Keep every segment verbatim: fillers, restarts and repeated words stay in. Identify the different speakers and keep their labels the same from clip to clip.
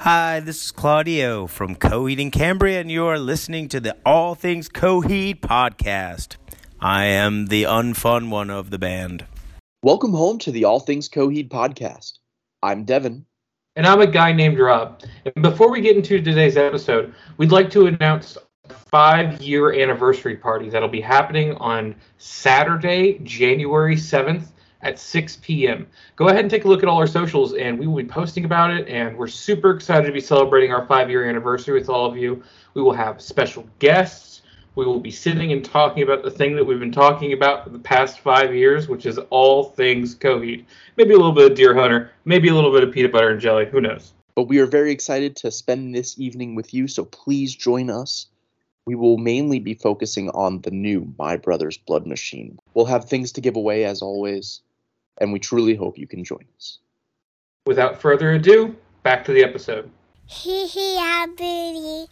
Speaker 1: Hi, this is Claudio from Coheed in Cambria, and you are listening to the All Things Coheed podcast. I am the unfun one of the band.
Speaker 2: Welcome home to the All Things Coheed podcast. I'm Devin.
Speaker 3: And I'm a guy named Rob. And before we get into today's episode, we'd like to announce a five-year anniversary party that'll be happening on Saturday, January seventh at six p.m. Go ahead and take a look at all our socials, and we will be posting about it, and we're super excited to be celebrating our five-year anniversary with all of you. We will have special guests. We will be sitting and talking about the thing that we've been talking about for the past five years, which is all things Coheed. Maybe a little bit of Deer Hunter, maybe a little bit of peanut butter and jelly, who knows?
Speaker 2: But we are very excited to spend this evening with you, so please join us. We will mainly be focusing on the new My Brother's Blood Machine. We'll have things to give away, as always, and we truly hope you can join us.
Speaker 3: Without further ado, back to the episode.
Speaker 4: Hee hee, ah, booty.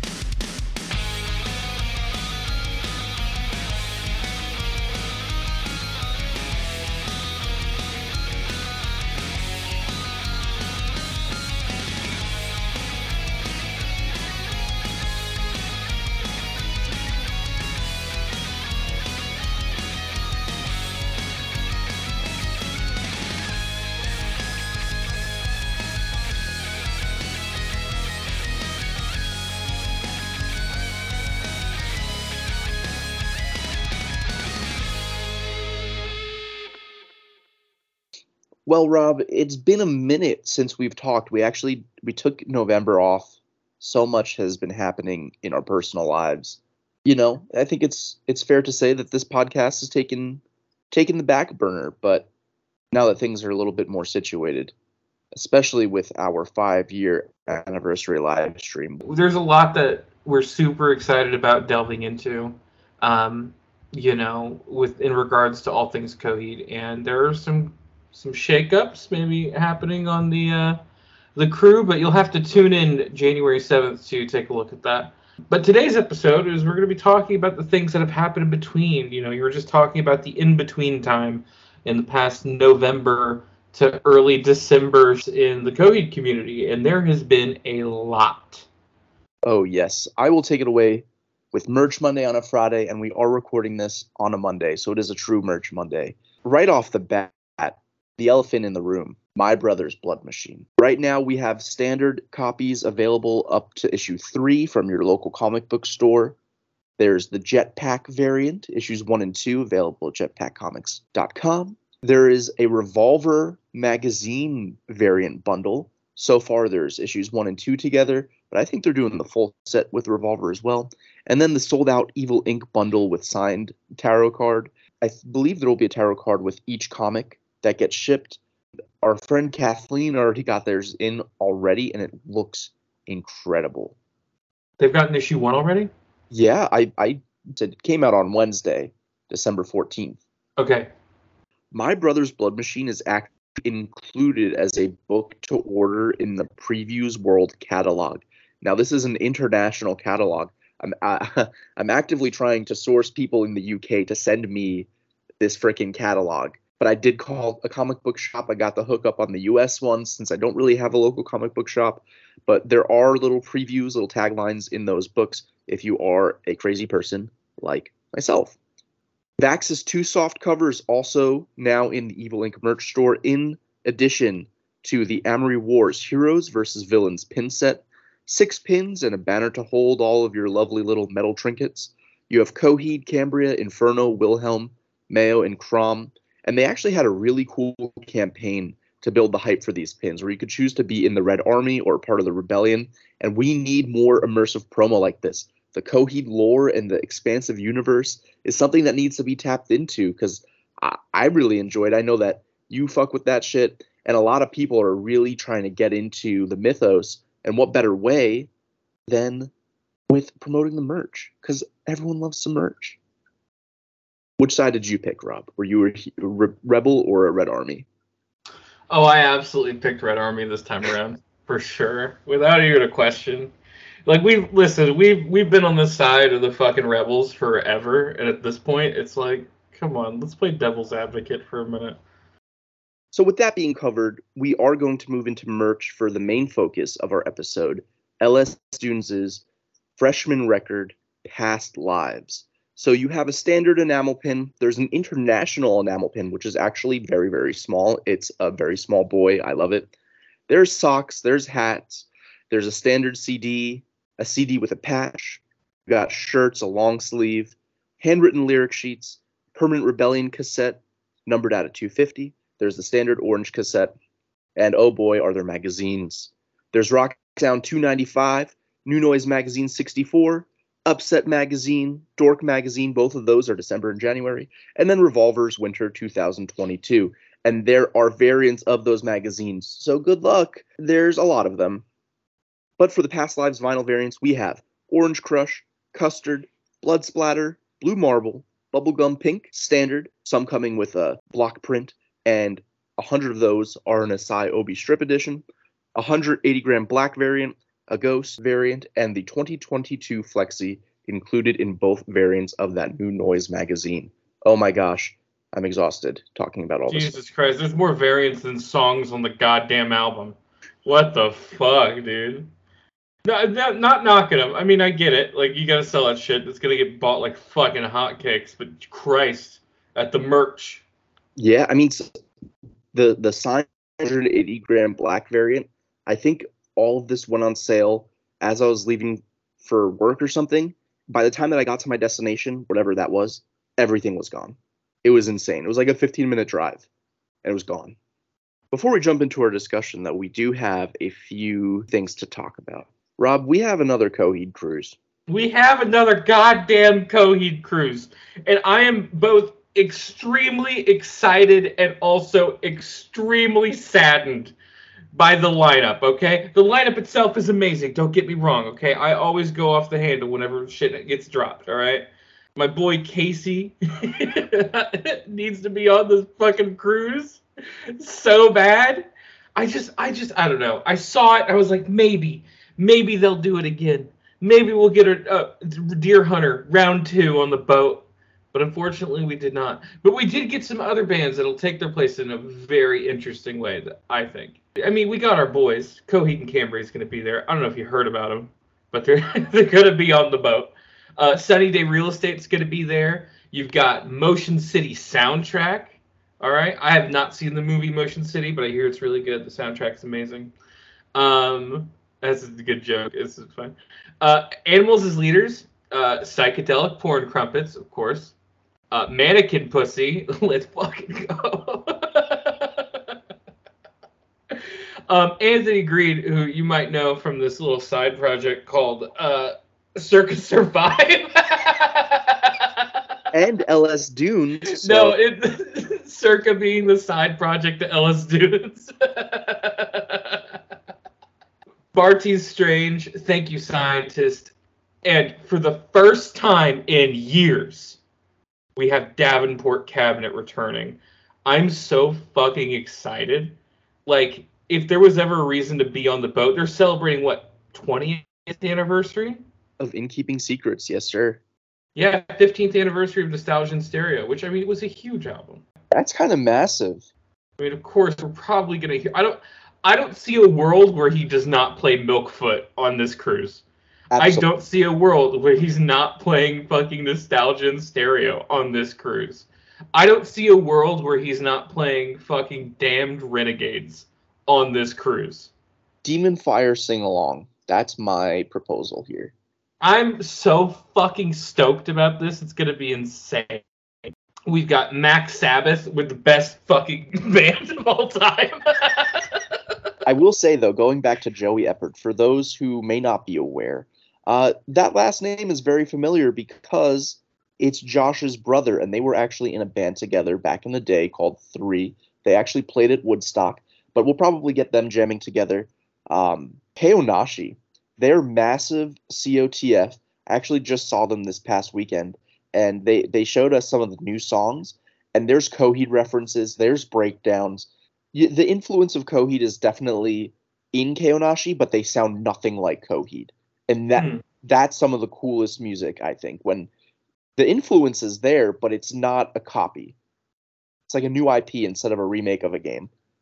Speaker 2: Well, Rob, it's been a minute since we've talked. We actually, we took November off. So much has been happening in our personal lives. You know, I think it's it's fair to say that this podcast has taken, taken the back burner, but now that things are a little bit more situated, especially with our five-year anniversary live stream.
Speaker 3: There's a lot that we're super excited about delving into, um, you know, with in regards to all things Coheed, and there are some some shakeups maybe happening on the uh, the crew, but you'll have to tune in January seventh to take a look at that. But today's episode is we're going to be talking about the things that have happened in between. You know, you were just talking about the in-between time in the past November to early December in the Coheed community, and there has been a lot.
Speaker 2: Oh, yes. I will take it away with Merch Monday on a Friday, and we are recording this on a Monday, so it is a true Merch Monday. Right off the bat, the elephant in the room, My Brother's Blood Machine. Right now, we have standard copies available up to issue three from your local comic book store. There's the Jetpack variant, issues one and two, available at jetpack comics dot com. There is a Revolver magazine variant bundle. So far, there's issues one and two together, but I think they're doing the full set with Revolver as well. And then the sold-out Evil Ink bundle with signed tarot card. I th- believe there will be a tarot card with each comic that gets shipped. Our friend Kathleen already got theirs in already, and it looks incredible.
Speaker 3: They've gotten issue one already?
Speaker 2: Yeah, I, I said it came out on Wednesday, December fourteenth.
Speaker 3: Okay.
Speaker 2: My Brother's Blood Machine is actually included as a book to order in the Previews World catalog. Now, this is an international catalog. I'm uh, I'm actively trying to source people in the U K to send me this freaking catalog. But I did call a comic book shop. I got the hookup on the U S one since I don't really have a local comic book shop. But there are little previews, little taglines in those books if you are a crazy person like myself. Vax's two soft covers also now in the Evil Ink merch store, in addition to the Amory Wars Heroes versus Villains pin set. Six pins and a banner to hold all of your lovely little metal trinkets. You have Coheed, Cambria, Inferno, Wilhelm, Mayo, and Crom. And they actually had a really cool campaign to build the hype for these pins, where you could choose to be in the Red Army or part of the Rebellion. And we need more immersive promo like this. The Coheed lore and the expansive universe is something that needs to be tapped into, because I, I really enjoyed it. I know that you fuck with that shit, and a lot of people are really trying to get into the mythos. And what better way than with promoting the merch? Because everyone loves some merch. Which side did you pick, Rob? Were you a re- Rebel or a Red Army?
Speaker 3: Oh, I absolutely picked Red Army this time around, for sure, without even a question. Like, we've, listen, we've, we've been on the side of the fucking Rebels forever, and at this point, it's like, come on, let's play devil's advocate for a minute.
Speaker 2: So with that being covered, we are going to move into merch for the main focus of our episode, L S Dunes' freshman record, Past Lives. So you have a standard enamel pin. There's an international enamel pin, which is actually very, very small. It's a very small boy. I love it. There's socks. There's hats. There's a standard C D, a C D with a patch. We've got shirts, a long sleeve, handwritten lyric sheets, Permanent Rebellion cassette, numbered out of two fifty. There's the standard orange cassette, and oh boy, are there magazines. There's Rock Sound two ninety-five, New Noise Magazine sixty-four, Upset Magazine, Dork Magazine, both of those are December and January, and then Revolver's Winter two thousand twenty-two. And there are variants of those magazines, so good luck. There's a lot of them. But for the Past Lives vinyl variants, we have Orange Crush, Custard, Blood Splatter, Blue Marble, Bubblegum Pink, Standard, some coming with a block print, and one hundred of those are an Asai Obi Strip Edition, a one hundred eighty gram black variant, a Ghost variant, and the twenty twenty-two Flexi included in both variants of that New Noise magazine. Oh my gosh, I'm exhausted talking about all
Speaker 3: Jesus
Speaker 2: this.
Speaker 3: Jesus Christ, there's more variants than songs on the goddamn album. What the fuck, dude? No, not, not knocking them. I mean, I get it. Like, you gotta sell that shit. It's gonna get bought like fucking hotcakes. But Christ, at the merch.
Speaker 2: Yeah, I mean, the the signed one hundred eighty gram black variant, I think all of this went on sale as I was leaving for work or something. By the time that I got to my destination, whatever that was, everything was gone. It was insane. It was like a fifteen minute drive, and it was gone. Before we jump into our discussion, though, we do have a few things to talk about. Rob, we have another Coheed cruise.
Speaker 3: We have another goddamn Coheed cruise, and I am both extremely excited and also extremely saddened by the lineup, okay? The lineup itself is amazing, don't get me wrong, okay? I always go off the handle whenever shit gets dropped, all right? My boy Casey needs to be on this fucking cruise so bad. I just, I just, I don't know. I saw it, I was like, maybe, maybe they'll do it again. Maybe we'll get a uh, Deer Hunter round two on the boat. But unfortunately, we did not. But we did get some other bands that'll take their place in a very interesting way, that I think. I mean, we got our boys. Coheed and Cambria is going to be there. I don't know if you heard about them, but they're they're going to be on the boat. Uh, Sunny Day Real Estate's going to be there. You've got Motion City Soundtrack. All right. I have not seen the movie Motion City, but I hear it's really good. The soundtrack's amazing. Um, that's a good joke. It's fun. Uh, Animals as Leaders. Uh, Psychedelic Porn Crumpets, of course. Uh, Mannequin Pussy. Let's fucking go. um, Anthony Green, who you might know from this little side project called uh, Circus Survive.
Speaker 2: And L S Dunes. So.
Speaker 3: No, it, Circa being the side project to L S Dunes. Barty's Strange. Thank you, Scientist. And for the first time in years, we have Davenport Cabinet returning. I'm so fucking excited. Like, if there was ever a reason to be on the boat, they're celebrating, what, twentieth anniversary?
Speaker 2: Of In Keeping Secrets, yes, sir.
Speaker 3: Yeah, fifteenth anniversary of Nostalgia in Stereo, which, I mean, it was a huge album.
Speaker 2: That's kind of massive.
Speaker 3: I mean, of course, we're probably going to hear... I don't, I don't see a world where he does not play Milkfoot on this cruise. Absolutely. I don't see a world where he's not playing fucking Nostalgia in Stereo on this cruise. I don't see a world where he's not playing fucking Damned Renegades on this cruise.
Speaker 2: Demon Fire Sing-Along. That's my proposal here.
Speaker 3: I'm so fucking stoked about this. It's going to be insane. We've got Max Sabbath with the best fucking band of all time.
Speaker 2: I will say, though, going back to Joey Eppert, for those who may not be aware, Uh, that last name is very familiar because it's Josh's brother, and they were actually in a band together back in the day called Three. They actually played at Woodstock, but we'll probably get them jamming together. Um, Keonashi, they're massive C O T F. I actually just saw them this past weekend, and they, they showed us some of the new songs, and there's Coheed references, there's breakdowns. You, the influence of Coheed is definitely in Keonashi, but they sound nothing like Coheed. And that hmm. that's some of the coolest music, I think, when the influence is there, but it's not a copy. It's like a new I P instead of a remake of a game.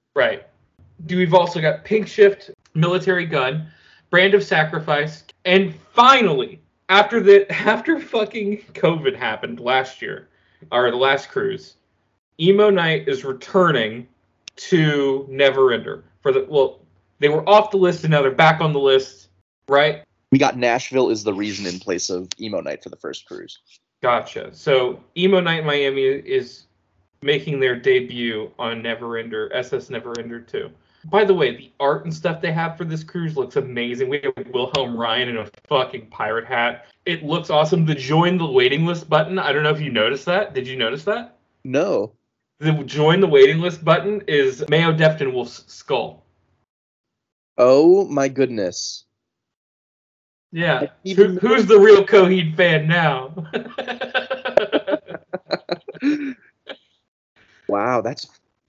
Speaker 3: Right. We've also got Pink Shift, Military Gun, Brand of Sacrifice, and finally, after the after fucking COVID happened last year, or the last cruise, Emo Night is returning to Neverender. For the well, they were off the list and now they're back on the list, right?
Speaker 2: We got Nashville is the reason in place of Emo Night for the first cruise.
Speaker 3: Gotcha. So Emo Night Miami is making their debut on Neverender, S S Neverender two. By the way, the art and stuff they have for this cruise looks amazing. We have Wilhelm Ryan in a fucking pirate hat. It looks awesome. The join the waiting list button, I don't know if you noticed that. Did you notice that?
Speaker 2: No.
Speaker 3: The join the waiting list button is Mayo Defton Wolf's skull.
Speaker 2: Oh my goodness.
Speaker 3: Yeah. Who, who's the real Coheed fan now?
Speaker 2: Wow, that's...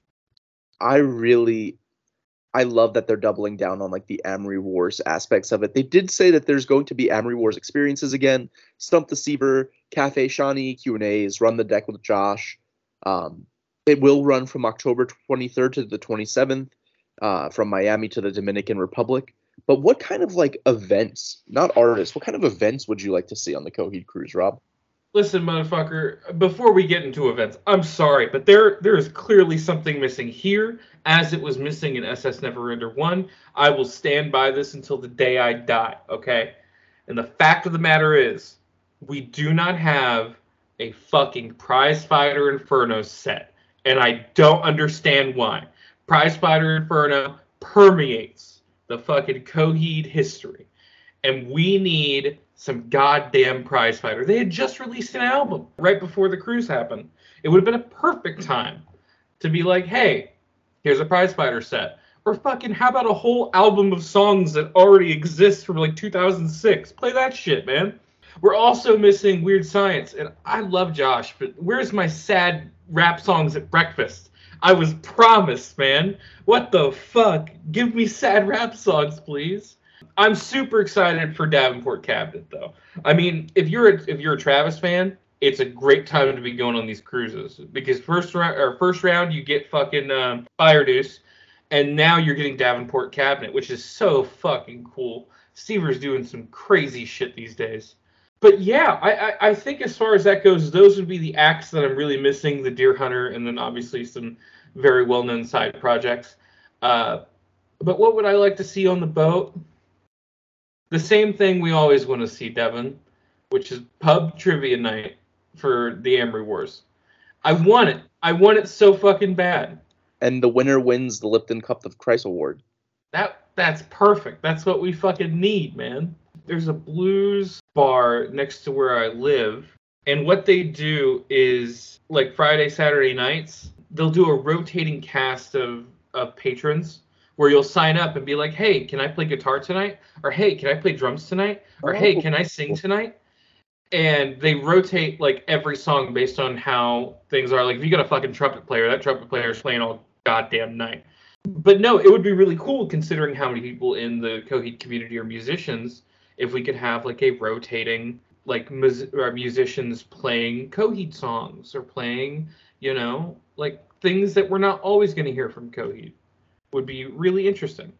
Speaker 2: I really... I love that they're doubling down on like the Amory Wars aspects of it. They did say that there's going to be Amory Wars experiences again. Stump the Seaver, Cafe Shawnee, Q and A's, Run the Deck with Josh. Um, it will run from October twenty-third to the twenty-seventh, uh, from Miami to the Dominican Republic. But what kind of like events, not artists, what kind of events would you like to see on the Coheed cruise, Rob?
Speaker 3: Listen, motherfucker, before we get into events, I'm sorry, but there there is clearly something missing here, as it was missing in S S Neverender one. I will stand by this until the day I die, okay? And the fact of the matter is, we do not have a fucking Prizefighter Inferno set, and I don't understand why. Prizefighter Inferno permeates the fucking Coheed history, and we need some goddamn Prizefighter. They had just released an album right before the cruise happened. It would have been a perfect time to be like, hey, here's a Prizefighter set. Or fucking, how about a whole album of songs that already exist from like two thousand six? Play that shit, man. We're also missing Weird Science, and I love Josh, but where's my sad rap songs at breakfast? I was promised, man. What the fuck? Give me sad rap songs, please. I'm super excited for Davenport Cabinet, though. I mean, if you're a, if you're a Travis fan, it's a great time to be going on these cruises because first round or first round you get fucking um, Fire Deuce, and now you're getting Davenport Cabinet, which is so fucking cool. Seaver's doing some crazy shit these days. But yeah, I, I I think as far as that goes, those would be the acts that I'm really missing: the Deer Hunter, and then obviously some very well-known side projects. Uh, but what would I like to see on the boat? The same thing we always want to see, Devin, which is pub trivia night for the Amory Wars. I want it. I want it so fucking bad.
Speaker 2: And the winner wins the Lipton Cup of Christ Award.
Speaker 3: That that's perfect. That's what we fucking need, man. There's a blues bar next to where I live, and what they do is like Friday, Saturday nights, they'll do a rotating cast of, of patrons where you'll sign up and be like, hey, can I play guitar tonight? Or hey, can I play drums tonight? Or hey, can I sing tonight? And they rotate like every song based on how things are. Like if you got a fucking trumpet player, that trumpet player is playing all goddamn night. But no, it would be really cool considering how many people in the Coheed community are musicians if we could have like a rotating like mus- or musicians playing Coheed songs or playing, you know, like things that we're not always going to hear from Coheed. Would be really interesting.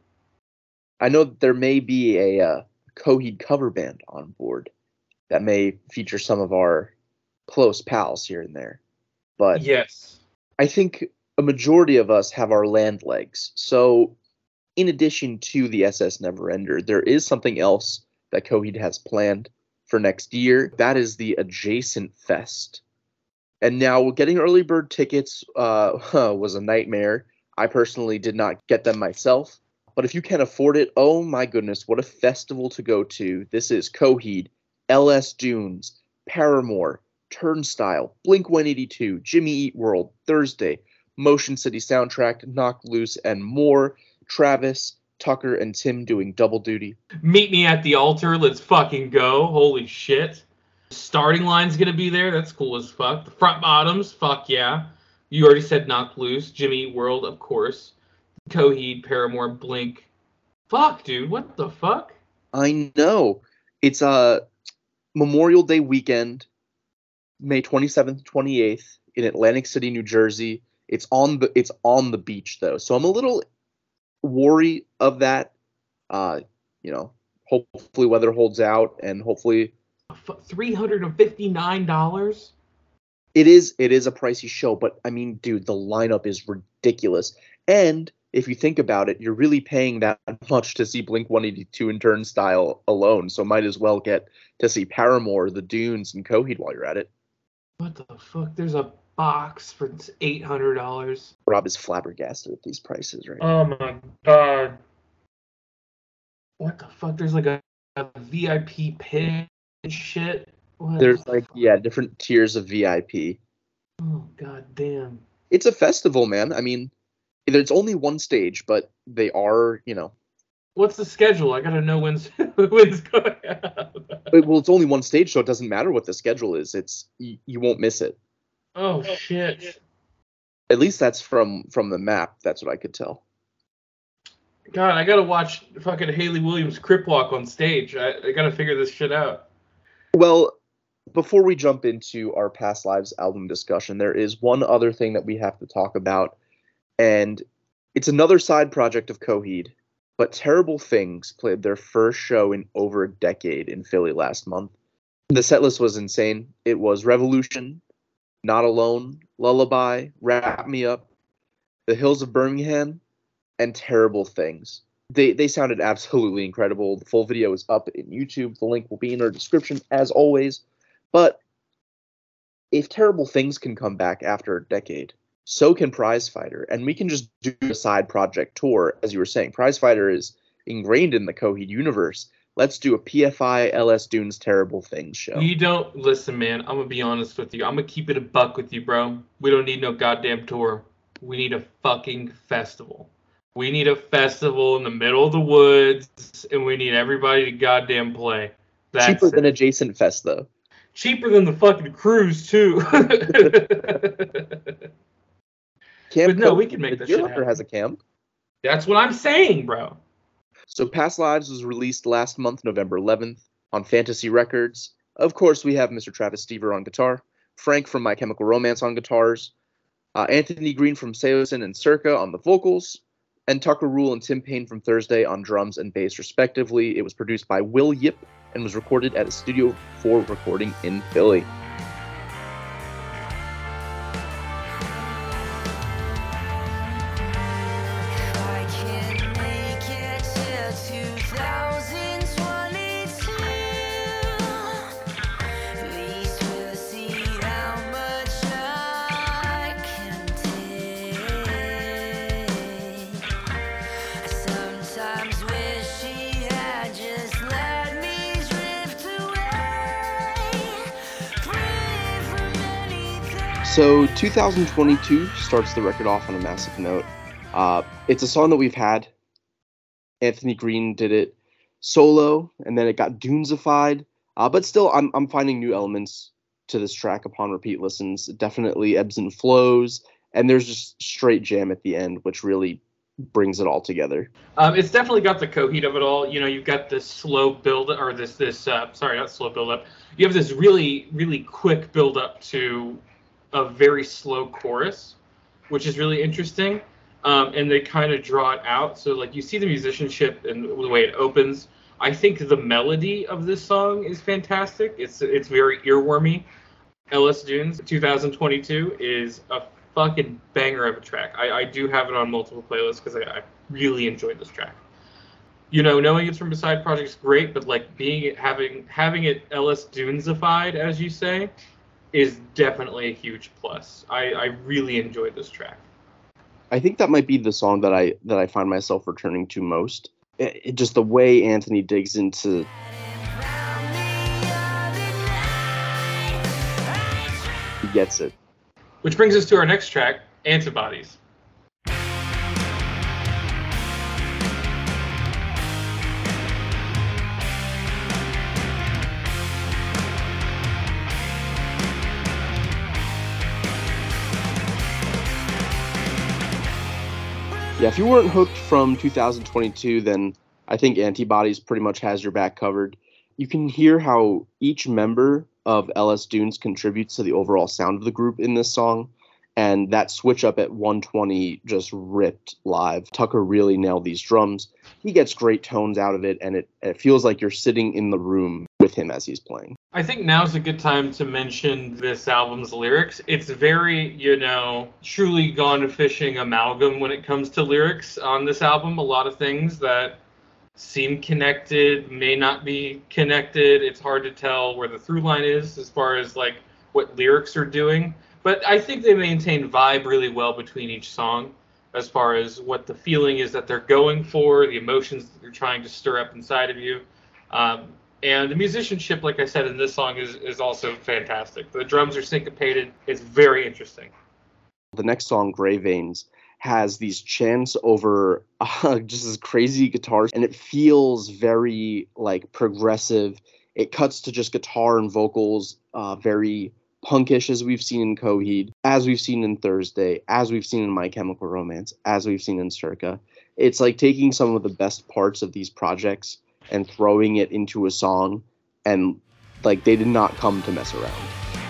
Speaker 2: I know that there may be a uh, Coheed cover band on board that may feature some of our close pals here and there. But
Speaker 3: yes,
Speaker 2: I think a majority of us have our land legs. So in addition to the S S Neverender, there is something else that Coheed has planned for next year. That is the Adjacent Fest. And now getting early bird tickets uh, was a nightmare. I personally did not get them myself, but if you can afford it, oh my goodness, what a festival to go to. This is Coheed, L S Dunes, Paramore, Turnstile, Blink one eighty-two, Jimmy Eat World, Thursday, Motion City Soundtrack, Knock Loose, and more. Travis, Tucker, and Tim doing double duty.
Speaker 3: Meet me at the altar. Let's fucking go. Holy shit. Starting line's gonna be there. That's cool as fuck. The front bottoms, fuck yeah. You already said Knock Loose, Jimmy Eat World, of course. Coheed, Paramore, Blink. Fuck, dude, what the fuck?
Speaker 2: I know. It's a uh, Memorial Day weekend, May twenty-seventh, twenty-eighth, in Atlantic City, New Jersey. It's on the it's on the beach though, so I'm a little wary of that. Uh, you know, hopefully weather holds out, and hopefully
Speaker 3: three hundred and fifty nine dollars.
Speaker 2: It is it is a pricey show, but I mean, dude, the lineup is ridiculous. And if you think about it, you're really paying that much to see Blink one eighty-two and Turnstile alone, so might as well get to see Paramore, The Dunes, and Coheed while you're at it.
Speaker 3: What the fuck? There's a box for eight hundred dollars.
Speaker 2: Rob is flabbergasted at these prices right now.
Speaker 3: Oh my god. What the fuck? There's like a, a V I P pin and shit. What
Speaker 2: There's
Speaker 3: the
Speaker 2: like,
Speaker 3: fuck?
Speaker 2: yeah, different tiers of V I P.
Speaker 3: Oh god damn.
Speaker 2: It's a festival, man. I mean, there's only one stage, but they are, you know.
Speaker 3: What's the schedule? I gotta know when's when's going out.
Speaker 2: Well, it's only one stage, so it doesn't matter what the schedule is. It's you, you won't miss it.
Speaker 3: Oh shit.
Speaker 2: At least that's from from the map. That's what I could tell.
Speaker 3: God, I gotta watch fucking Hayley Williams Crip Walk on stage. I, I gotta figure this shit out.
Speaker 2: Well, before we jump into our Past Lives album discussion, there is one other thing that we have to talk about, and it's another side project of Coheed, but Terrible Things played their first show in over a decade in Philly last month. The setlist was insane. It was Revolution, Not Alone, Lullaby, Wrap Me Up, The Hills of Birmingham, and Terrible Things. They they sounded absolutely incredible. The full video is up in YouTube. The link will be in our description as always. But if Terrible Things can come back after a decade, so can Prize Fighter. And we can just do a side project tour, as you were saying. Prize Fighter is ingrained in the Coheed universe. Let's do a P F I L S Dunes Terrible Things show.
Speaker 3: You don't listen, man. I'm gonna be honest with you. I'm gonna keep it a buck with you, bro. We don't need no goddamn tour. We need a fucking festival. We need a festival in the middle of the woods, and we need everybody to goddamn play. That's
Speaker 2: Cheaper
Speaker 3: it.
Speaker 2: than Adjacent Fest, though.
Speaker 3: Cheaper than the fucking cruise, too.
Speaker 2: Camp
Speaker 3: But no,
Speaker 2: Co-
Speaker 3: we can make
Speaker 2: the
Speaker 3: that
Speaker 2: Deer
Speaker 3: shit
Speaker 2: Hunter
Speaker 3: happen.
Speaker 2: has a camp.
Speaker 3: That's what I'm saying, bro.
Speaker 2: So Past Lives was released last month, November eleventh, on Fantasy Records. Of course, we have Mister Travis Stever on guitar, Frank from My Chemical Romance on guitars, uh, Anthony Green from Seosin and Circa on the vocals, and Tucker Rule and Tim Payne from Thursday on drums and bass, respectively. It was produced by Will Yip and was recorded at a Studio four recording in Philly.
Speaker 5: I can't make it till twenty twenty-two. At least we'll see how much I can take. I sometimes wish she had just let me drift away, free from anything.
Speaker 2: So two thousand twenty-two starts the record off on a massive note. Uh, it's a song that we've had. Anthony Green did it solo, and then it got Dunesified. Uh, but still, I'm I'm finding new elements to this track upon repeat listens. It definitely ebbs and flows, and there's just straight jam at the end, which really brings it all together.
Speaker 3: Um, it's definitely got the Coheed of it all. You know, you've got this slow build, or this this uh, sorry, not slow build up. You have this really really quick build up to a very slow chorus, which is really interesting. Um, and they kind of draw it out. So like you see the musicianship and the way it opens. I think the melody of this song is fantastic. It's it's very earwormy. L S Dunes twenty twenty-two is a fucking banger of a track. I, I do have it on multiple playlists because I, I really enjoyed this track. You know, knowing it's from a side project is great, but like being having having it L S Dunesified, as you say, is definitely a huge plus. I, I really enjoyed this track.
Speaker 2: I think that might be the song that I that I find myself returning to most. It, it, just the way Anthony digs into. He gets it.
Speaker 3: Which brings us to our next track, Antibodies.
Speaker 2: Yeah, if you weren't hooked from two thousand twenty-two, then I think Antibodies pretty much has your back covered. You can hear how each member of L S Dunes contributes to the overall sound of the group in this song, And that switch up at one twenty just ripped live. Tucker really nailed these drums. He gets great tones out of it, and it, it feels like you're sitting in the room with him as he's playing.
Speaker 3: I think now's a good time to mention this album's lyrics. It's very, you know, truly gone fishing amalgam when it comes to lyrics on this album. A lot of things that seem connected may not be connected. It's hard to tell where the through line is as far as like what lyrics are doing. But I think they maintain vibe really well between each song as far as what the feeling is that they're going for, the emotions that they're trying to stir up inside of you. Um, and the musicianship, like I said, in this song is, is also fantastic. The drums are syncopated. It's very interesting.
Speaker 2: The next song, Gray Veins, has these chants over uh, just this crazy guitars, and it feels very like progressive. It cuts to just guitar and vocals, uh, very punkish, as we've seen in Coheed, as we've seen in Thursday, as we've seen in My Chemical Romance, as we've seen in Circa. It's like taking some of the best parts of these projects and throwing it into a song, and like they did not come to mess around.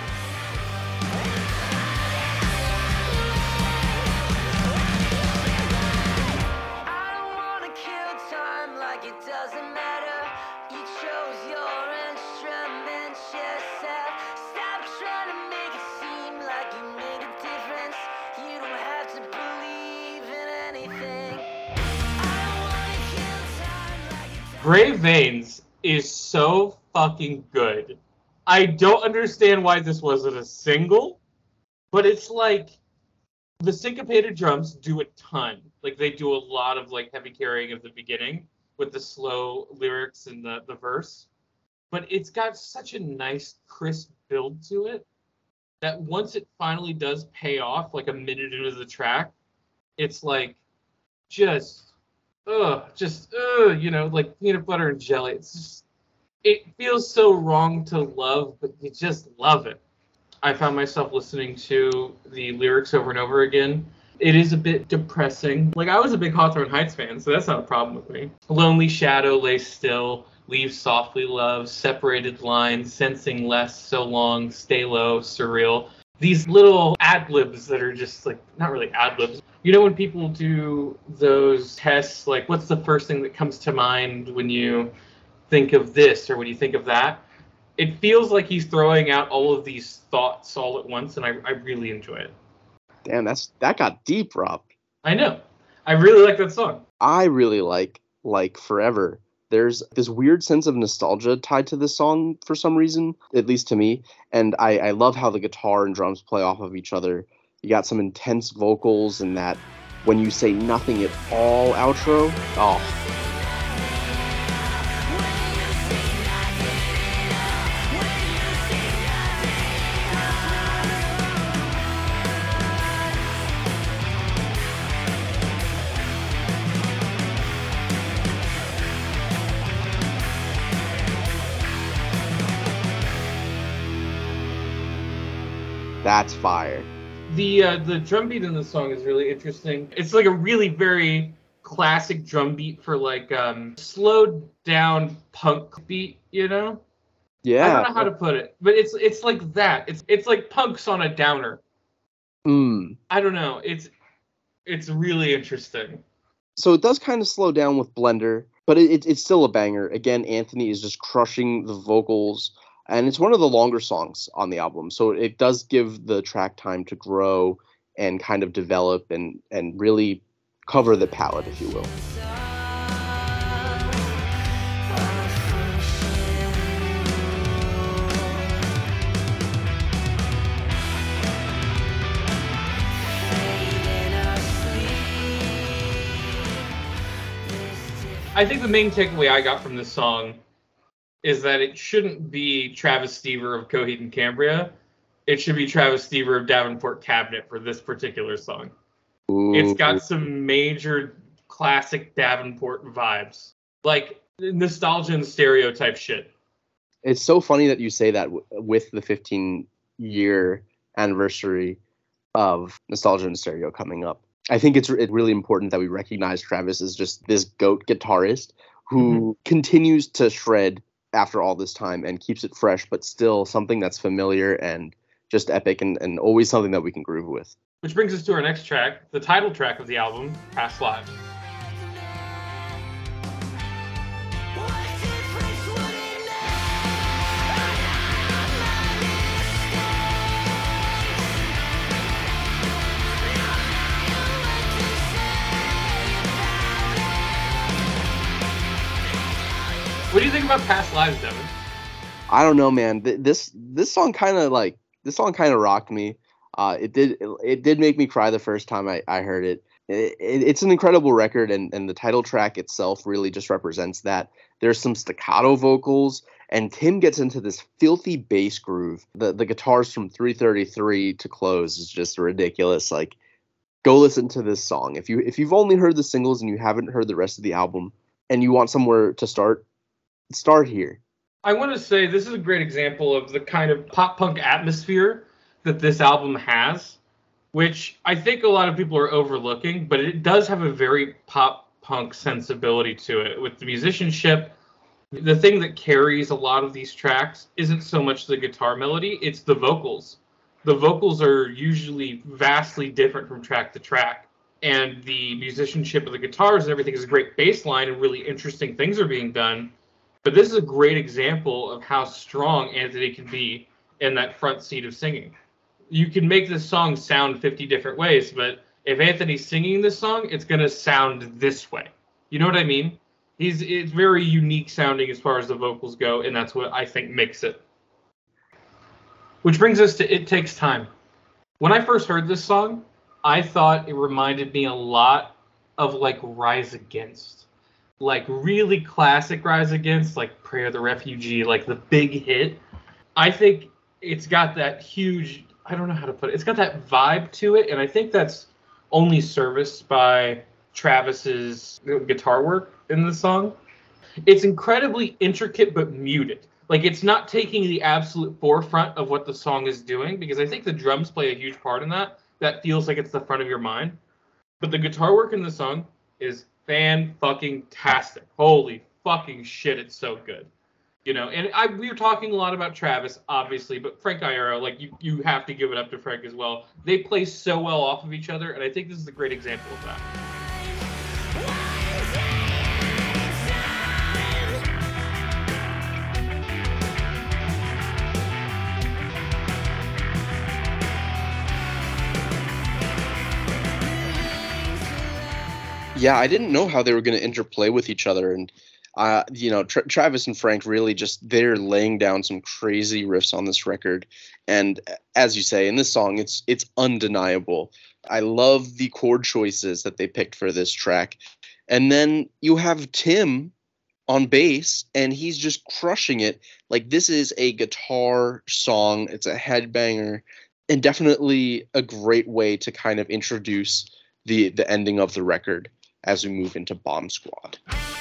Speaker 5: I don't wanna kill time like it doesn't matter. You chose your instrument yourself. Stop trying to make it seem like you made a difference. You don't have to believe in anything. I don't wanna kill time like it doesn't
Speaker 3: Gray Veins is so fucking good. I don't understand why this wasn't a single, but it's like the syncopated drums do a ton. Like they do a lot of like heavy carrying of the beginning with the slow lyrics and the, the verse. But it's got such a nice, crisp build to it that once it finally does pay off, like a minute into the track, it's like just, ugh, just, ugh, you know, like peanut butter and jelly. It's just, it feels so wrong to love, but you just love it. I found myself listening to the lyrics over and over again. It is a bit depressing. Like, I was a big Hawthorne Heights fan, so that's not a problem with me. Lonely shadow lay still, leave softly love, separated lines, sensing less, so long, stay low, surreal. These little ad-libs that are just, like, not really ad-libs. You know when people do those tests, like, what's the first thing that comes to mind when you think of this or when you think of that? It feels like he's throwing out all of these thoughts all at once, and I, I really enjoy it.
Speaker 2: Damn, that's that got deep, Rob.
Speaker 3: I know. I really like that song.
Speaker 2: I really like like Forever. There's this weird sense of nostalgia tied to this song for some reason, at least to me. And I, I love how the guitar and drums play off of each other. You got some intense vocals and that when you say nothing at all outro. Oh. That's fire.
Speaker 3: The uh, the drum beat in the song is really interesting. It's like a really very classic drum beat for like um, slowed down punk beat, you know?
Speaker 2: Yeah.
Speaker 3: I don't know how to put it, but it's it's like that. It's it's like punks on a downer.
Speaker 2: Mm.
Speaker 3: I don't know. It's it's really interesting.
Speaker 2: So it does kind of slow down with Blender, but it, it, it's still a banger. Again, Anthony is just crushing the vocals. And it's one of the longer songs on the album, so it does give the track time to grow and kind of develop and, and really cover the palette, if you will.
Speaker 3: I think the main takeaway I got from this song is that it shouldn't be Travis Stever of Coheed and Cambria. It should be Travis Stever of Davenport Cabinet for this particular song.
Speaker 2: Ooh.
Speaker 3: It's got some major classic Davenport vibes. Like nostalgia and stereotype shit.
Speaker 2: It's so funny that you say that w- with the fifteen-year anniversary of Nostalgia and Stereo coming up. I think it's re- really important that we recognize Travis as just this GOAT guitarist who mm-hmm. continues to shred after all this time and keeps it fresh, but still something that's familiar and just epic and, and always something that we can groove with.
Speaker 3: Which brings us to our next track, the title track of the album, Past Lives. What do you think about Past Lives, Devin?
Speaker 2: I don't know, man. Th- This this song kind of like this song kind of rocked me. Uh, it did it, it did make me cry the first time I, I heard it. It, it. It's an incredible record, and, and the title track itself really just represents that. There's some staccato vocals, and Tim gets into this filthy bass groove. The the guitars from three thirty-three to Close is just ridiculous. Like, go listen to this song. If you if you've only heard the singles and you haven't heard the rest of the album, and you want somewhere to start, start here.
Speaker 3: I want to say this is a great example of the kind of pop punk atmosphere that this album has, which I think a lot of people are overlooking, but it does have a very pop punk sensibility to it. With the musicianship, the thing that carries a lot of these tracks isn't so much the guitar melody, it's the vocals. The vocals are usually vastly different from track to track, and the musicianship of the guitars and everything is a great bass line, and really interesting things are being done. But this is a great example of how strong Anthony can be in that front seat of singing. You can make this song sound fifty different ways, but if Anthony's singing this song, it's going to sound this way. You know what I mean? He's it's very unique sounding as far as the vocals go, and that's what I think makes it. Which brings us to It Takes Time. When I first heard this song, I thought it reminded me a lot of like Rise Against. Like really classic Rise Against, like Prayer of the Refugee, like the big hit. I think it's got that huge, I don't know how to put it, it's got that vibe to it, and I think that's only serviced by Travis's guitar work in the song. It's incredibly intricate but muted. Like, it's not taking the absolute forefront of what the song is doing, because I think the drums play a huge part in that. That feels like it's the front of your mind. But the guitar work in the song is fan-fucking-tastic. Holy fucking shit, it's so good. You know, and I we were talking a lot about Travis, obviously, but Frank Iero, like, you, you have to give it up to Frank as well. They play so well off of each other, and I think this is a great example of that.
Speaker 2: Yeah, I didn't know how they were going to interplay with each other, and uh, you know, Tra- Travis and Frank really just they're laying down some crazy riffs on this record, and as you say in this song, it's it's undeniable. I love the chord choices that they picked for this track, and then you have Tim on bass, and he's just crushing it. Like, this is a guitar song; it's a headbanger, and definitely a great way to kind of introduce the the ending of the record as we move into Bomb Squad.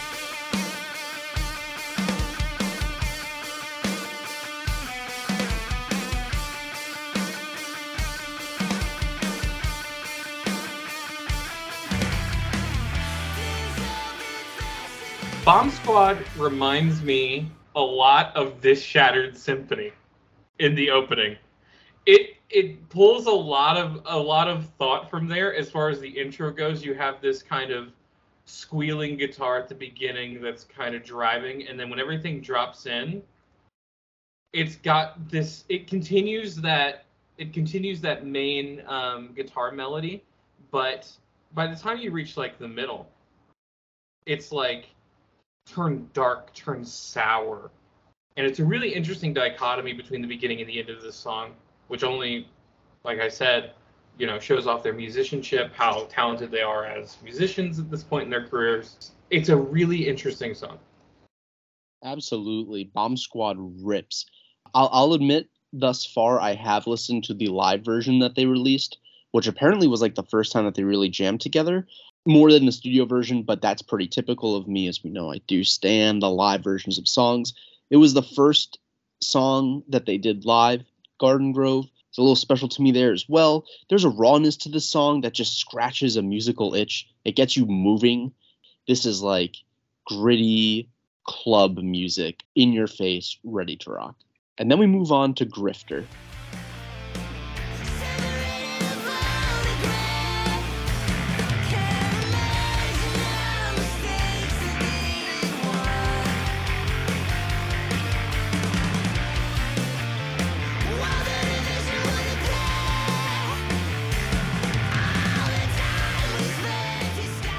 Speaker 3: Bomb Squad reminds me a lot of This Shattered Symphony in the opening. It it pulls a lot of a lot of thought from there as far as the intro goes. You have this kind of squealing guitar at the beginning that's kind of driving, and then when everything drops in, it's got this. It continues that. It continues that main um, guitar melody, but by the time you reach like the middle, it's like turn dark, turn sour, and it's a really interesting dichotomy between the beginning and the end of this song, which only, like I said, you know, shows off their musicianship, how talented they are as musicians at this point in their careers. It's a really interesting song.
Speaker 2: Absolutely. Bomb Squad rips. I'll, I'll admit, thus far, I have listened to the live version that they released, which apparently was like the first time that they really jammed together, more than the studio version, but that's pretty typical of me. As we know, I do stand the live versions of songs. It was the first song that they did live, Garden Grove. It's a little special to me there as well. There's a rawness to this song that just scratches a musical itch. It gets you moving. This is like gritty club music, in your face, ready to rock. And then we move on to Grifter.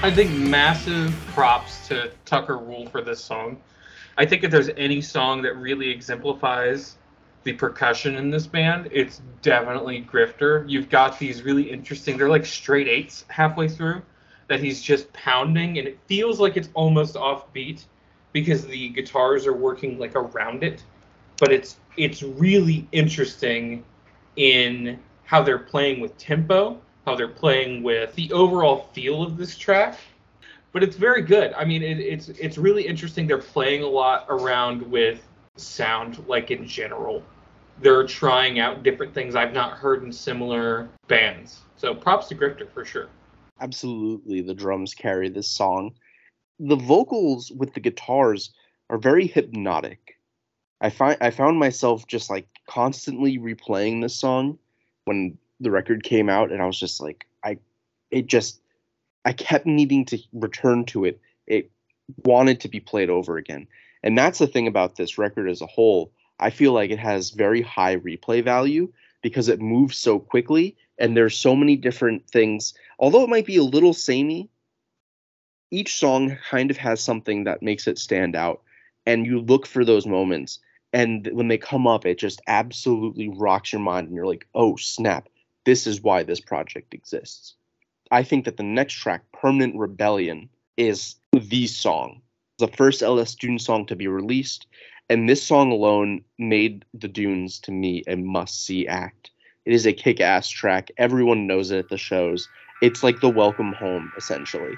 Speaker 3: I think massive props to Tucker Rule for this song. I think if there's any song that really exemplifies the percussion in this band, it's definitely Grifter. You've got these really interesting, they're like straight eights halfway through that he's just pounding, and it feels like it's almost off beat because the guitars are working like around it. But it's it's really interesting in how they're playing with tempo, how they're playing with the overall feel of this track. But it's very good. I mean, it, it's it's really interesting. They're playing a lot around with sound, like in general. They're trying out different things I've not heard in similar bands. So props to Grifter for sure.
Speaker 2: Absolutely, the drums carry this song. The vocals with the guitars are very hypnotic. I find I found myself just like constantly replaying this song when the record came out, and I was just like, I, it just, I kept needing to return to it. It wanted to be played over again, and that's the thing about this record as a whole. I feel like it has very high replay value because it moves so quickly, and there's so many different things. Although it might be a little samey, each song kind of has something that makes it stand out, and you look for those moments. And when they come up, it just absolutely rocks your mind. And you're like, oh, snap. This is why this project exists. I think that the next track, Permanent Rebellion, is the song. It's the first L S Dunes song to be released. And this song alone made the Dunes, to me, a must-see act. It is a kick-ass track. Everyone knows it at the shows. It's like the welcome home, essentially.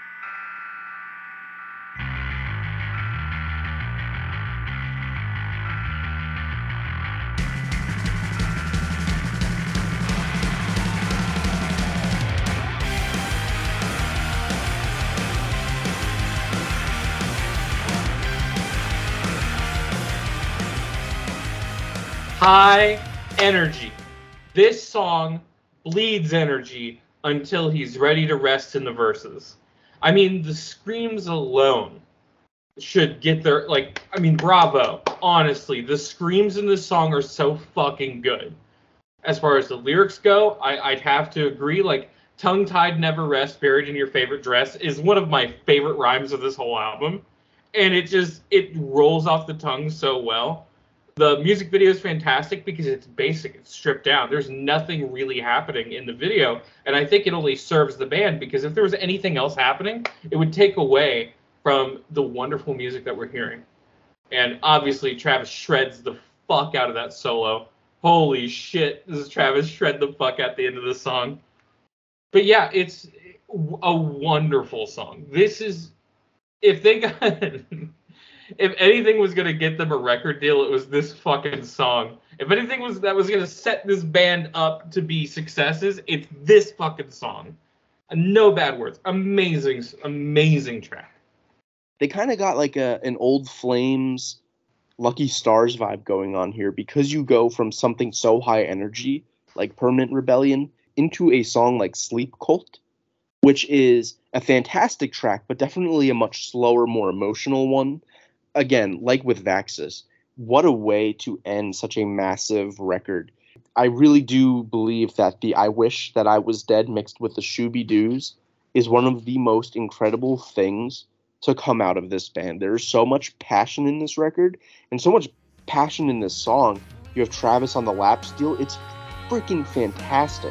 Speaker 3: High energy. This song bleeds energy until he's ready to rest in the verses. I mean, the screams alone should get their, like, I mean, bravo. Honestly, the screams in this song are so fucking good. As far as the lyrics go, I, I'd have to agree, like, tongue-tied never rest, buried in your favorite dress is one of my favorite rhymes of this whole album. And it just, it rolls off the tongue so well. The music video is fantastic because it's basic, it's stripped down. There's nothing really happening in the video, and I think it only serves the band because if there was anything else happening, it would take away from the wonderful music that we're hearing. And obviously, Travis shreds the fuck out of that solo. Holy shit, this is Travis shred the fuck at the end of the song. But yeah, it's a wonderful song. This is, if they got... If anything was going to get them a record deal, it was this fucking song. If anything was that was going to set this band up to be successes, it's this fucking song. No bad words. Amazing, amazing track.
Speaker 2: They kind of got like a an Old Flames, Lucky Stars vibe going on here because you go from something so high energy, like Permanent Rebellion, into a song like Sleep Cult, which is a fantastic track, but definitely a much slower, more emotional one. Again, like with Vaxis, what a way to end such a massive record. I really do believe that the I Wish That I Was Dead mixed with the Shooby-Doos is one of the most incredible things to come out of this band. There's so much passion in this record and so much passion in this song. You have Travis on the lap steel. It's freaking fantastic.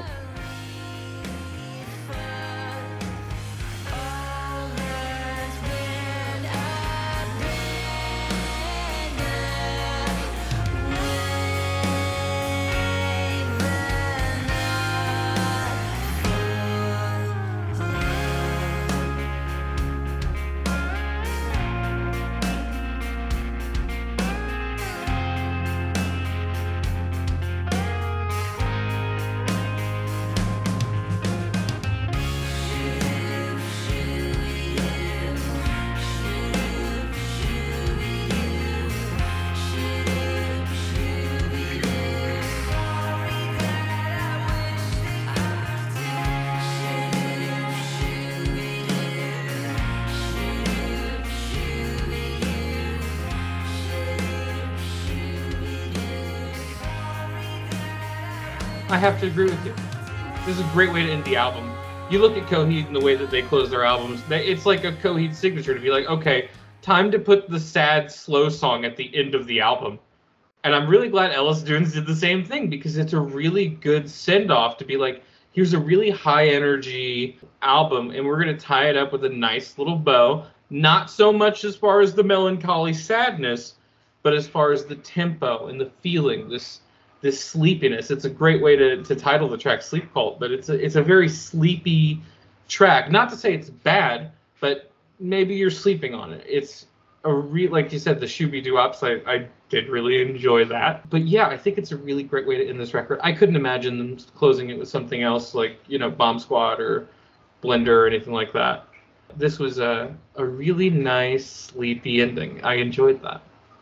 Speaker 3: I have to agree with you. This is a great way to end the album. You look at Coheed and the way that they close their albums, it's like a Coheed signature to be like, okay, time to put the sad, slow song at the end of the album. And I'm really glad Ellis Dunes did the same thing, because it's a really good send-off to be like, here's a really high-energy album, and we're going to tie it up with a nice little bow. Not so much as far as the melancholy sadness, but as far as the tempo and the feeling, this this sleepiness. It's a great way to, to title the track Sleep Cult, but it's a, it's a very sleepy track. Not to say it's bad, but maybe you're sleeping on it. It's a re like you said, the Shooby-Doo-Ops, I, I did really enjoy that. But yeah, I think it's a really great way to end this record. I couldn't imagine them closing it with something else like, you know, Bomb Squad or Blender or anything like that. This was a, a really nice, sleepy ending. I enjoyed that.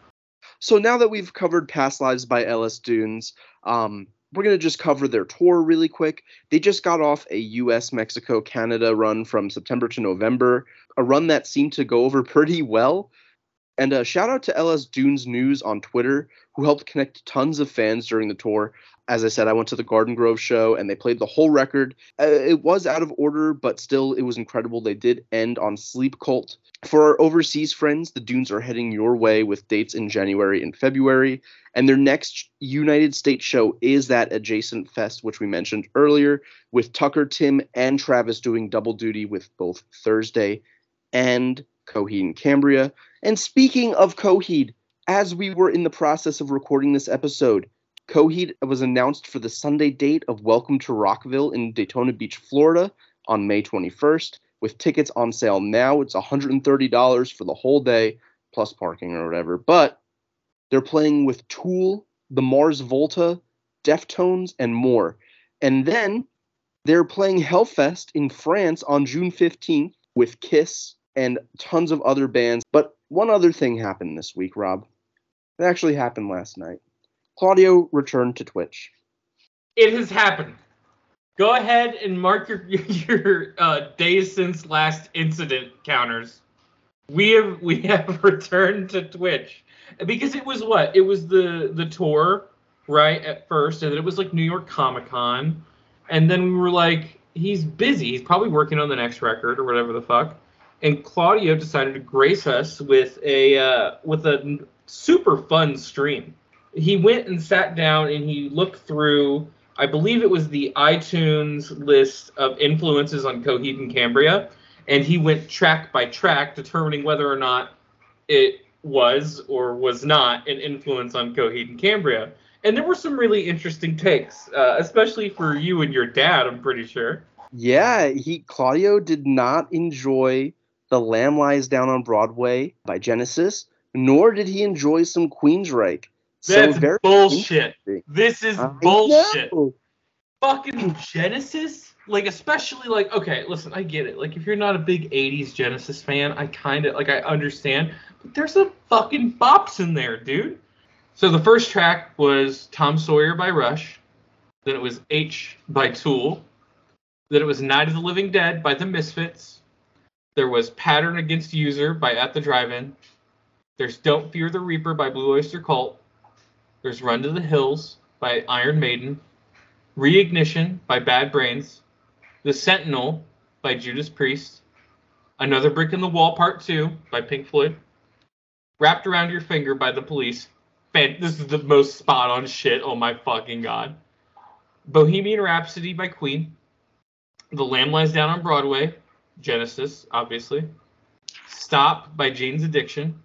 Speaker 2: So now that we've covered Past Lives by Ellis Dunes, um, we're going to just cover their tour really quick. They just got off a U S, Mexico, Canada run from September to November, a run that seemed to go over pretty well. And a shout out to Ellis Dunes News on Twitter, who helped connect tons of fans during the tour. As I said, I went to the Garden Grove show, and they played the whole record. Uh, it was out of order, but still, it was incredible. They did end on Sleep Cult. For our overseas friends, the Dunes are heading your way with dates in January and February. And their next United States show is that Adjacent Fest, which we mentioned earlier, with Tucker, Tim, and Travis doing double duty with both Thursday and Coheed and Cambria. And speaking of Coheed, as we were in the process of recording this episode, Coheed was announced for the Sunday date of Welcome to Rockville in Daytona Beach, Florida on May twenty-first, with tickets on sale now. It's one hundred thirty dollars for the whole day, plus parking or whatever. But they're playing with Tool, the Mars Volta, Deftones, and more. And then they're playing Hellfest in France on June fifteenth with Kiss and tons of other bands. But one other thing happened this week, Rob. It actually happened last night. Claudio returned to Twitch.
Speaker 3: It has happened. Go ahead and mark your your uh, days since last incident counters. We have we have returned to Twitch because it was what? It was the the tour, right, at first, and then it was like New York Comic Con, and then we were like, he's busy. He's probably working on the next record or whatever the fuck. And Claudio decided to grace us with a uh, with a super fun stream. He went and sat down and he looked through, I believe it was the iTunes list of influences on Coheed and Cambria, and he went track by track, determining whether or not it was or was not an influence on Coheed and Cambria. And there were some really interesting takes, uh, especially for you and your dad, I'm pretty sure.
Speaker 2: Yeah, he Claudio did not enjoy The Lamb Lies Down on Broadway by Genesis, nor did he enjoy some Queensryche.
Speaker 3: That's
Speaker 2: so very
Speaker 3: bullshit. This is
Speaker 2: I
Speaker 3: bullshit.
Speaker 2: know.
Speaker 3: Fucking Genesis? Like, especially, like, okay, listen, I get it. Like, if you're not a big eighties Genesis fan, I kind of, like, I understand. But there's some fucking bops in there, dude. So the first track was Tom Sawyer by Rush. Then it was H by Tool. Then it was Night of the Living Dead by The Misfits. There was Pattern Against User by At the Drive-In. There's Don't Fear the Reaper by Blue Oyster Cult. There's Run to the Hills by Iron Maiden. Reignition by Bad Brains. The Sentinel by Judas Priest. Another Brick in the Wall Part two by Pink Floyd. Wrapped Around Your Finger by The Police. Man, this is the most spot on shit. Oh my fucking god. Bohemian Rhapsody by Queen. The Lamb Lies Down on Broadway. Genesis, obviously. Stop by Jane's Addiction.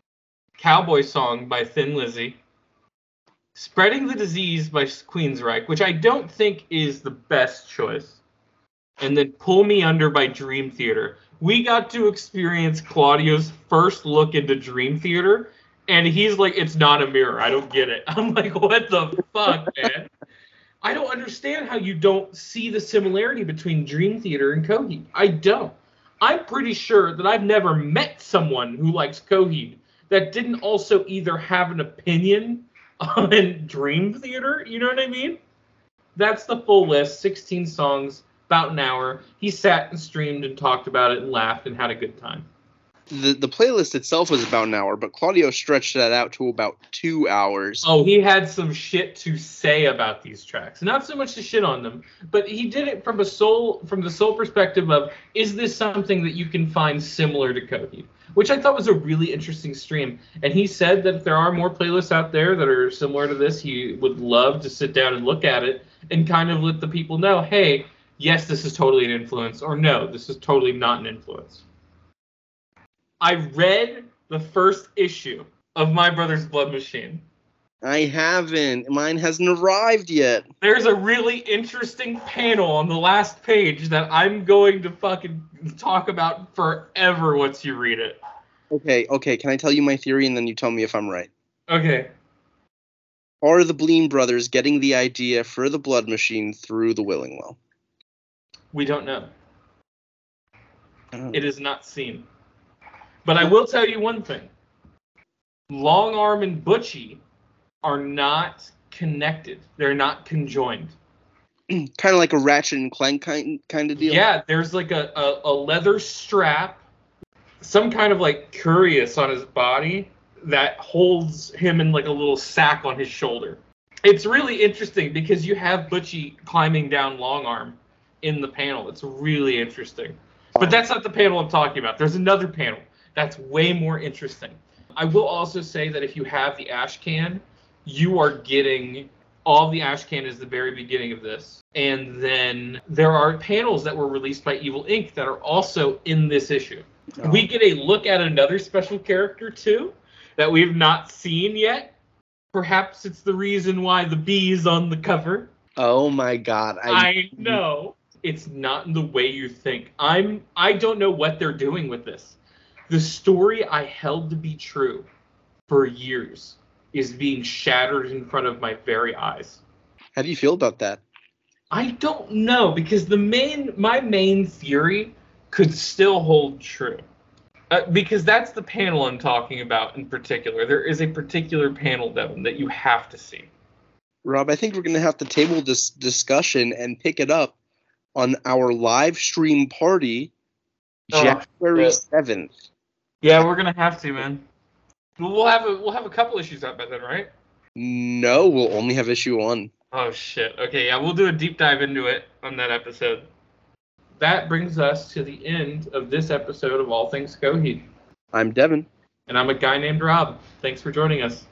Speaker 3: Cowboy Song by Thin Lizzy. Spreading the Disease by Queensryche, which I don't think is the best choice. And then Pull Me Under by Dream Theater. We got to experience Claudio's first look into Dream Theater, and he's like, it's not a mirror. I don't get it. I'm like, what the fuck, man? I don't understand how you don't see the similarity between Dream Theater and Coheed. I don't. I'm pretty sure that I've never met someone who likes Coheed that didn't also either have an opinion on Dream Theater, you know what I mean? That's the full list, sixteen songs, about an hour. He sat and streamed and talked about it and laughed and had a good time.
Speaker 2: the the playlist itself was about an hour, but Claudio stretched that out to about two hours.
Speaker 3: Oh, he had some shit to say about these tracks. Not so much to shit on them, but he did it from a soul from the sole perspective of, is this something that you can find similar to Coheed? Which I thought was a really interesting stream. And he said that if there are more playlists out there that are similar to this, he would love to sit down and look at it and kind of let the people know, hey, yes, this is totally an influence, or no, this is totally not an influence. I read the first issue of My Brother's Blood Machine.
Speaker 2: I haven't. Mine hasn't arrived yet.
Speaker 3: There's a really interesting panel on the last page that I'm going to fucking talk about forever once you read it.
Speaker 2: Okay, okay. Can I tell you my theory and then you tell me if I'm right?
Speaker 3: Okay.
Speaker 2: Are the Bleem brothers getting the idea for the Blood Machine through the Willingwell?
Speaker 3: We don't know.
Speaker 2: Oh.
Speaker 3: It is not seen. But I will tell you one thing. Long Arm and Butchie are not connected. They're not conjoined.
Speaker 2: Kind of like a Ratchet and Clank kind, kind of deal?
Speaker 3: Yeah, there's like a, a, a leather strap, some kind of like curious on his body that holds him in like a little sack on his shoulder. It's really interesting because you have Butchie climbing down Long Arm in the panel. It's really interesting. But that's not the panel I'm talking about. There's another panel that's way more interesting. I will also say that if you have the ash can, you are getting all the ash can is the very beginning of this. And then there are panels that were released by Evil Incorporated that are also in this issue.
Speaker 2: Oh.
Speaker 3: We get a look at another special character too that we've not seen yet. Perhaps it's the reason why the bee's on the cover.
Speaker 2: Oh my god. I,
Speaker 3: I know. It's not in the way you think. I'm I don't know what they're doing with this. The story I held to be true for years is being shattered in front of my very eyes.
Speaker 2: How do you feel about that?
Speaker 3: I don't know, because the main my main theory could still hold true. Uh, because that's the panel I'm talking about in particular. There is a particular panel, Devin, that you have to see.
Speaker 2: Rob, I think we're going to have to table this discussion and pick it up on our live stream party
Speaker 3: Oh,
Speaker 2: January
Speaker 3: shit.
Speaker 2: seventh.
Speaker 3: Yeah, we're gonna have to, man. We'll have a we'll have a couple issues out by then, right?
Speaker 2: No, we'll only have issue one.
Speaker 3: Oh shit. Okay, yeah, we'll do a deep dive into it on that episode. That brings us to the end of this episode of All Things Coheed.
Speaker 2: I'm Devin.
Speaker 3: And I'm a guy named Rob. Thanks for joining us.